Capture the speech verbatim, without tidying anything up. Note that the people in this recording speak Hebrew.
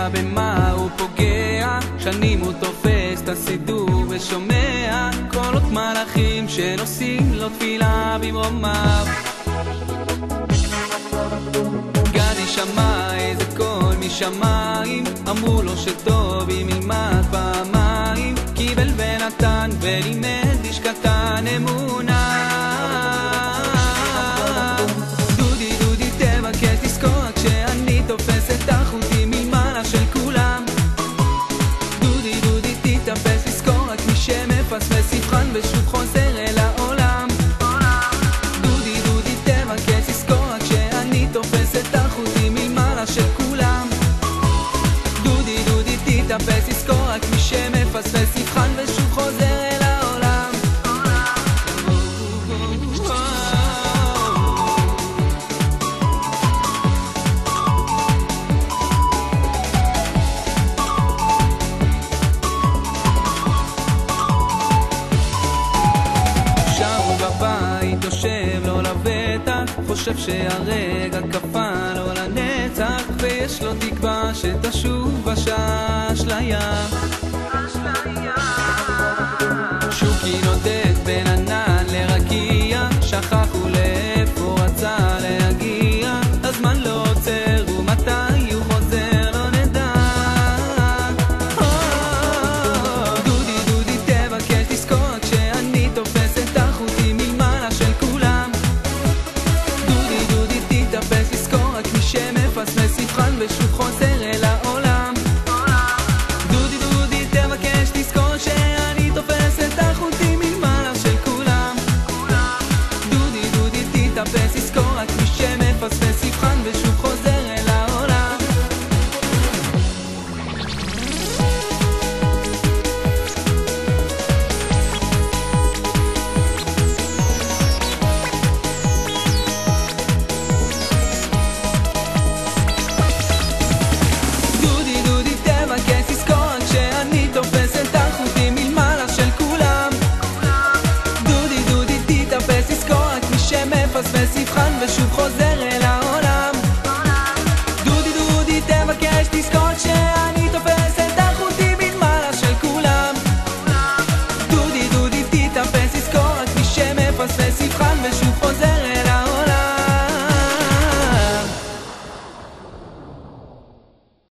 יודע במה הוא פוגע, שנים הוא תופס את הסידור ושומע קולות מלאכים שנושאים לו תפילה במרומיו. גדי שמע איזה קול משמיים, אמרו לו שטוב אם ילמד פעמיים, קיבל ונתן ולימד איש קטן אמונה. דודי דודי תבקש תזכור כשאני תופס את החוטים מלמעלה של כולם. דודי דודי תתאפס תזכור רק מי שמפספס יבחן ושוב חוזר אל העולם. דודי דודי תבקש תזכור רק כשאני תופס את החוטים מלמעלה של כולם. דודי דודי תתאפס תזכור רק מי שמפספס יבחן ושוב חוזר אל העולם. שרו בבית יושב לו לבטח, חושב שהרגע קפא לו לנצח, ויש לו תקווה שתשוב בשעה אשליה.